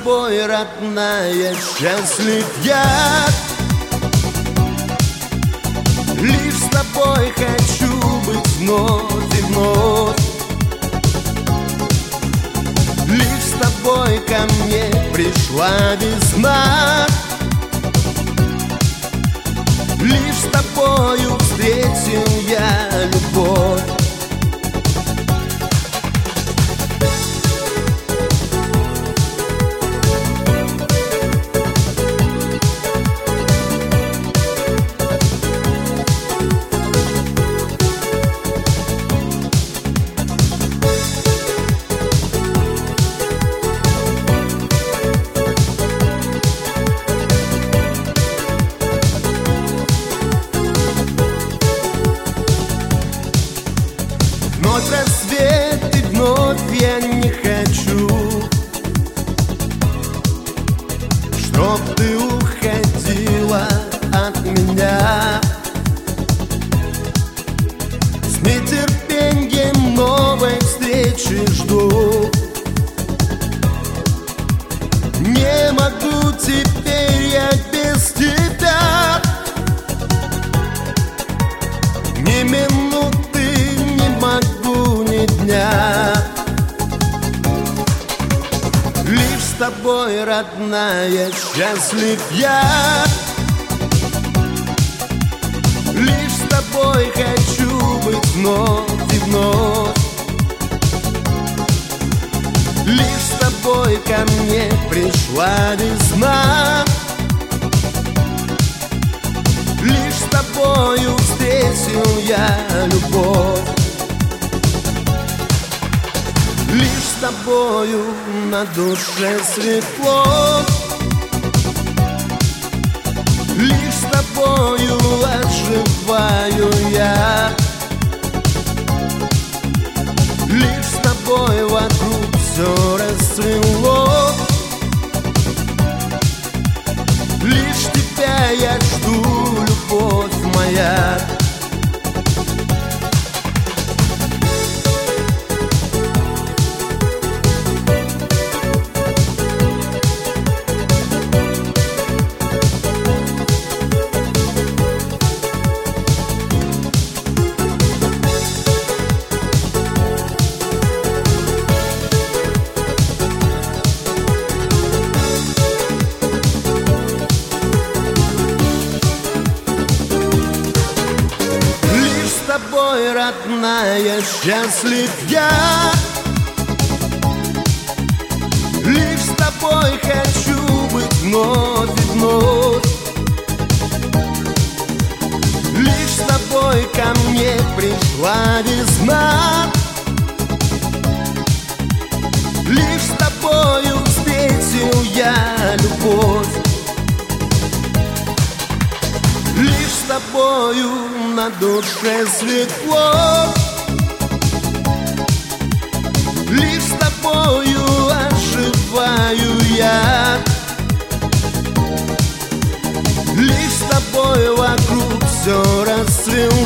тобой, родная, счастлив я. Лишь с тобой хочу быть вновь и вновь. Лишь с тобой ко мне пришла весна. Лишь с тобою встретил я любовь. Вновь рассвет и вновь я не хочу, чтоб ты уходила от меня. С нетерпением новой встречи жду. Не могу теперь я без тебя ни минуты, не могу ни дня. Лишь с тобой, родная, счастлив я. Лишь с тобой хочу быть вновь и вновь. Лишь с тобой ко мне пришла весна. Лишь с тобою встретил я любовь. Лишь с тобою на душе светло. Лишь с тобою оживаю я. Лишь с тобой вокруг все расцвело. Лишь тебя я жду, любовь моя. С тобой, родная, счастлив я. Лишь с тобой хочу быть вновь и вновь. Лишь с тобой ко мне пришла весна. Лишь с тобою встретил я любовь. Лишь с тобою на душе светло. Лишь с тобою оживаю я. Лишь с тобой вокруг все расцвело.